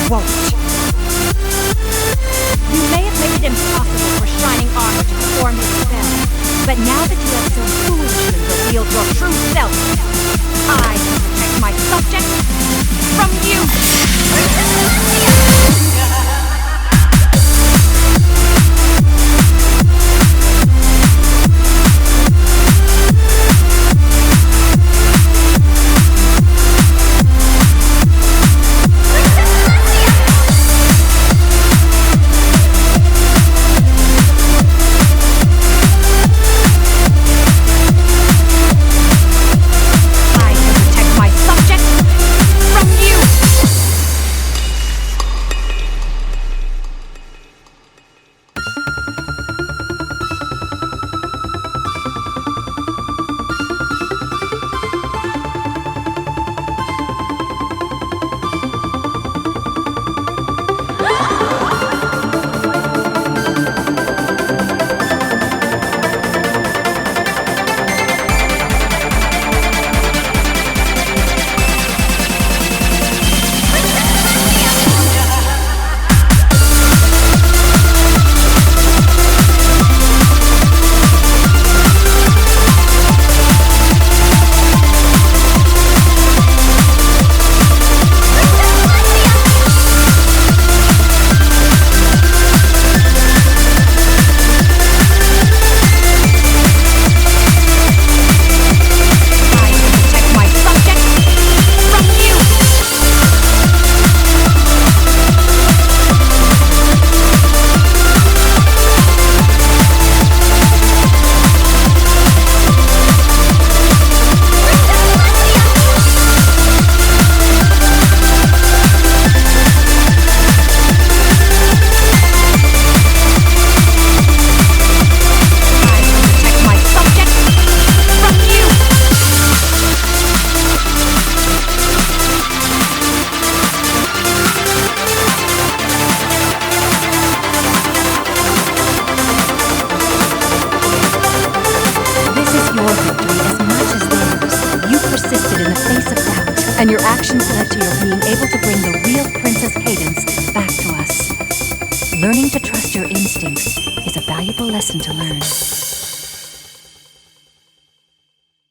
won't. You may have made it impossible for Shining Armor to perform his spell, but now that you have so foolishly revealed your true self, I can protect my subjects from you! And your actions led to your being able to bring the real Princess Cadance back to us. Learning to trust your instincts is a valuable lesson to learn.